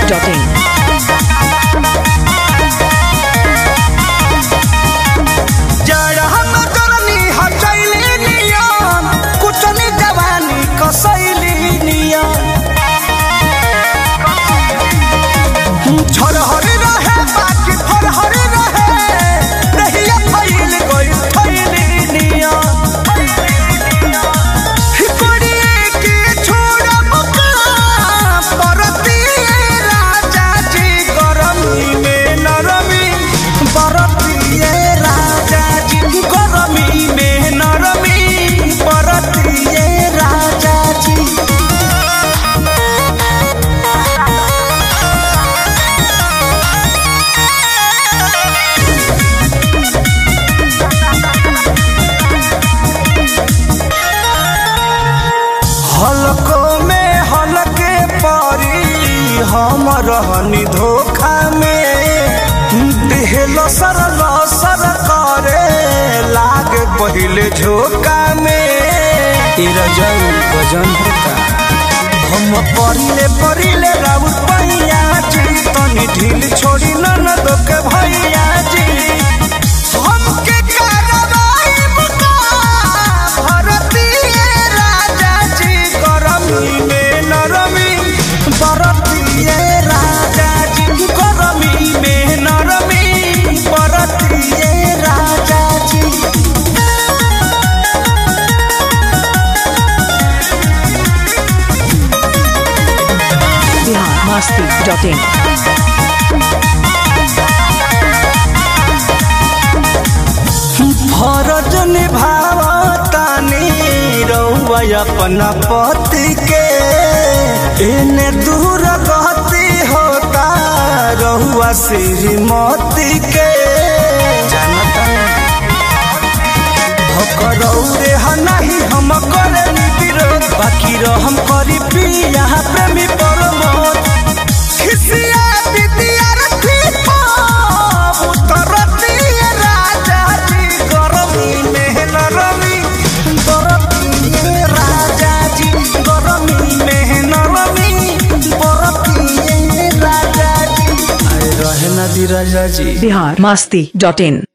biharmasti.in. हलको में हलके परी हम रहनी धोखा में दिहलो सर लसर करे लागे पहले झोंका में वजन होता हम परिले राउत पैया जी तनी ढील छोड़ी ननद के भैया जी हमके कार्रवाई बुका भरती राजा जी गरमी में नरमी बरतिए राजा जी गरमी में नरमी बरतिए राजा जी biharmasti.in. फरज निभावतानी रउआ अपना पति के इन्हें दूर गति होता रहुआ श्रीमती के जानता करौरे नहीं हम करे विरोध बाकी हम करी पिया प्रेमी प्रमोद खिसिया विद्यार्थी उतरती राजा जी गरमी में नरमी बरतिए राजा जी गरमी में नरमी बरतिए राजा जी रहे नदी राजा जी biharmasti.in.